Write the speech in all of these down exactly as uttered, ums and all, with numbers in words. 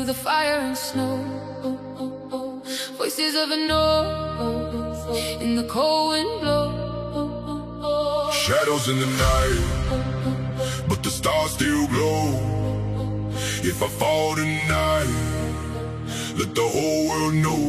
the fire and snow. Voices of a north in the cold wind blow. Shadows in the night, but the stars still glow. If I fall tonight, let the whole world know.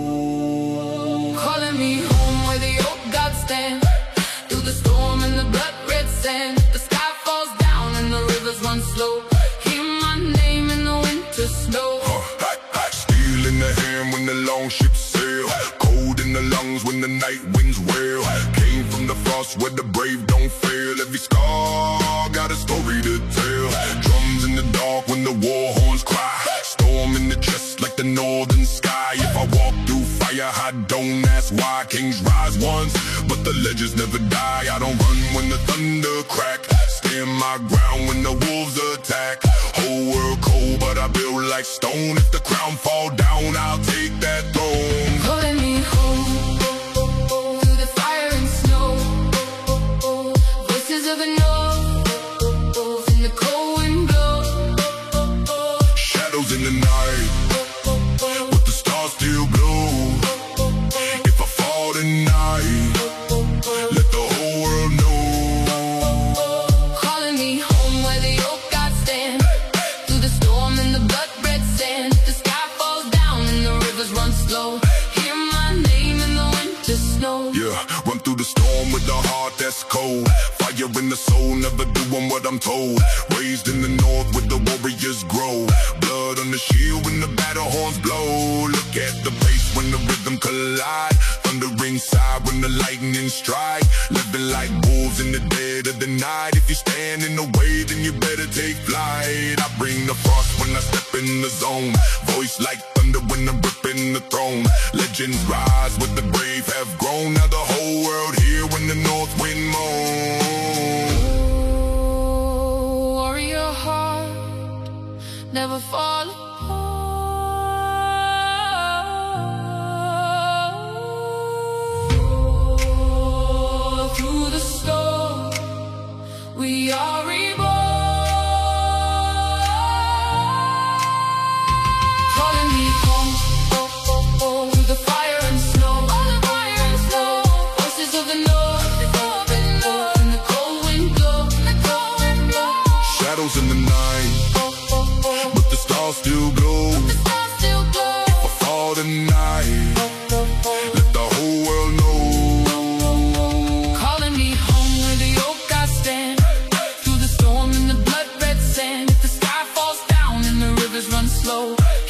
Calling me home where the old gods stand, through the storm and the blood red sand. The sky falls down and the rivers run slow. Hear my name in the winter snow. uh, Steel in the hand when the long ships sail, cold in the lungs when the night winds wail. Came from the frost where the brave don't fail. Every scar got a story to tell. Drums in the dark when the war horns cry. Storm in the chest like the northern sky. If I walk through fire, I don't ask why. Kings rise once, but the legends never die. I don't run when the thunder crack, stand my ground when the wolves attack. Whole world cold, but I build like stone. If the crown fall down, I'll take that throne. Calling me home through the fire and snow. Voices of a north in the cold wind blow. Shadows in the night, but the stars still glow. If I fall tonight, let the whole world know. Calling me home where the old gods stand, through the storm and the blood red sand. The sky falls down and the rivers run slow. Hear my name in the winter snow. Yeah, run through the storm with a heart that's cold. Fire in the soul, never doing what I'm told. Raised in the north where the warriors grow. Blood on the shield when the battle horns blow. Look at the pace when the rhythm collide. Thundering side when the lightning strike. Living like wolves in the dead of the night. If you stand in the way, then you better take flight. I bring the frost when I step in the zone. Voice like thunder when I'm ripping the throne. Legends rise where the brave have grown. Now the whole world here when the north wind moans. Warrior heart, never fall apart. Through the storm, we are reborn. Calling me home through the fire and snow. Voices of the north in the cold wind blow. Shadows in the night, but the stars still glow. If I fall tonight, let the whole world know. Calling me home where the old gods stand, through the storm and the blood red sand. If the sky falls down and the rivers run slow,